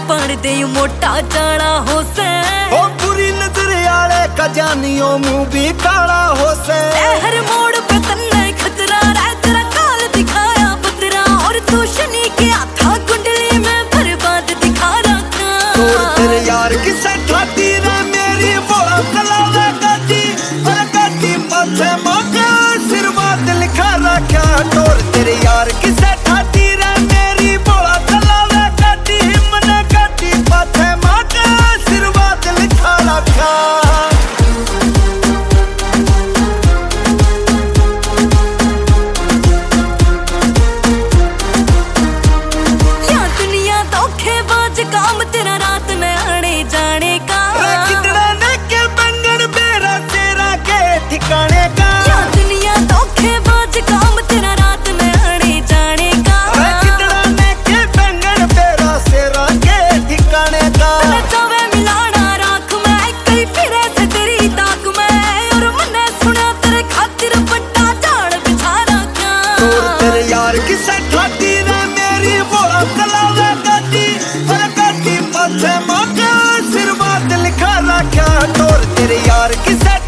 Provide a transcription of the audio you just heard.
पाड़ दे मोटा जाना हो से ओ बुरी नजर आले का जानियो मुंह भी काला हो से हर मोड़ पे तन्ने खतरा रह तेरा काल दिखाया बदरा और तू शनि के हाथा कुंडली में बर्बाद दिखा रखा तोर तेरे यार किसे ठाती रे मेरी बोला चलावे गाड़ी और गाड़ी पाछे मौका सिर बात लिखा रखा तोर तेरे यार किसे ठाती रे मेरी बोला चलावे गाड़ी मने गाड़ी पाछे मौका सिर बात लिखा रखा काम तेरा रात में आने जाने का कितना के बंगड़ बेरा तेरा के ठिकाने का या दुनिया धोखेबाज काम तेरा रात में आने जाने का कितना के बंगड़ बेरा तेरा के ठिकाने का चावे मिलाना राख में कई फिरे से तेरी ताक में और मन्ने सुना तेरे खातिर बट्टा झाड़ बिछा रखा तोर तेरे यार किसे ठाती रे मेरी बोला चलावे गाड़ी और गाड़ी पाछे मौका सिर बात लिखा रखा तोर तेरे यार किसे